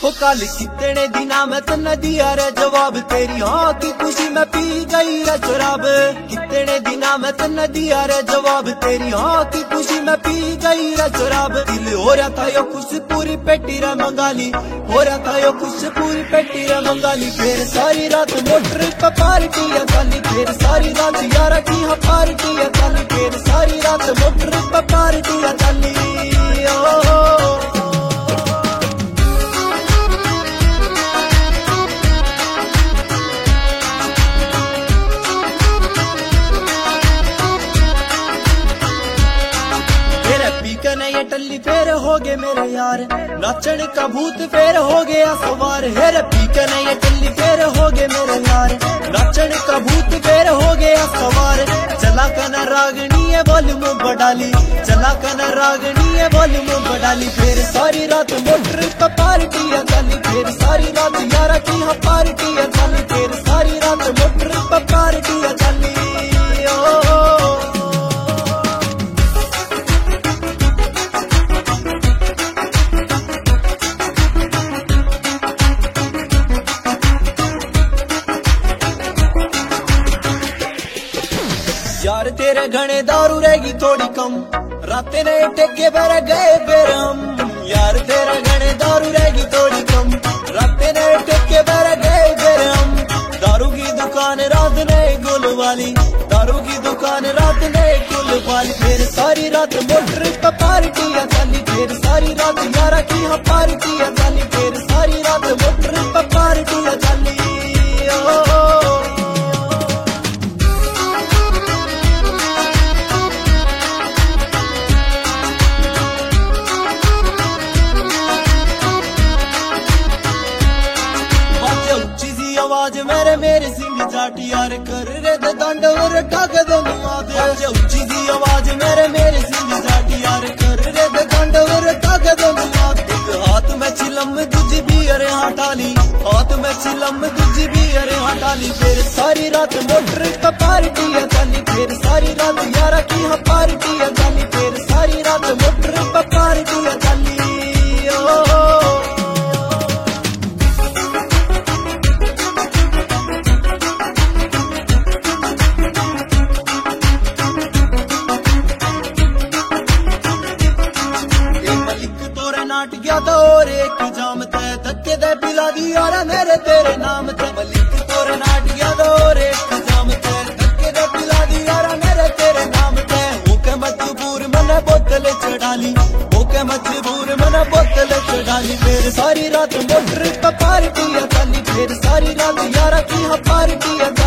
हो कल कितने दिना में तन्ने दिया रे जवाब, तेरी हाँ की खुशी में पी गई रे शराब। कितने दिना में तन्ने दिया रे जवाब, तेरी हाँ की खुशी में पी गई रे शराब। दिल हो रहा था यो खुश पूरी पेटी रे मंगाली, हो रहा था यो खुश पूरी पेटी रे मंगाली। फिर सारी रात मोटर पे पार्टी है चाली, फिर सारी रात यारा की हाँ पार्टी है चाली, फिर सारी रात मोटर पे पार्टी है चाली। ये टल्ली फेर हो गए मेरे यार, नाचन का भूत फेर हो गया सवार। हेरे पीकन ये टल्ली फेर हो गए मेरे यार, नाचन का भूत फेर हो गया सवार। चला कन रागनी है वॉल्यूम बढ़ाली, चला कन रागनी है वॉल्यूम बढ़ाली। फिर सारी रात मोटर पे पार्टी है चाली, फिर सारी रात यारा की हाँ पार्टी है चाली, फिर सारी रात मोटर पे पार्टी है चाली। यार तेरे घने दारू रहेगी थोड़ी कम, रातें ने टेके पर गए फिर हम। यार तेरे घने दारू रहेगी थोड़ी कम, रातें ने टेके पर गए फिर हम। दारू की दुकान रात ने गुल वाली, दारू की दुकान रात ने गुल वाली। फिर सारी रात मोटर पे पार्टी है चाली, फिर सारी रात यारा की हाँ पार्टी है चाली, फिर सारी रात मोटर पे पार्टी है चाली। आवाज मेरे सिंह जाट यार कर रे दंड और कागद माते। उच्ची सी आवाज मेरे सिंह जाट यार कर रे दंड और कागद माते। हाथ में चिलम दूजी भी अरे हटाली, हाथ में चिलम दूजी भी अरे हटाली। फिर सारी रात मोटर पे पार्टी है चाली, फिर सारी रात यारा की हाँ पार्टी है चाली, फिर सारी रात मोटर पे पार्टी है चाली। नाट गया था और एक जाम तय धक्के दे पिला दी यारा मेरे तेरे नाम ते। मलिक तोरे नाट गया था और एक जाम तय धक्के दे पिला दी यारा मेरे तेरे नाम ते। होके मजबूर मैंने बोतल चढ़ाली, होके मजबूर मैंने बोतल चढ़ाली। फिर सारी रात मोटर पे पार्टी है चाली, फिर सारी रात यारा की हाँ पार्टी है।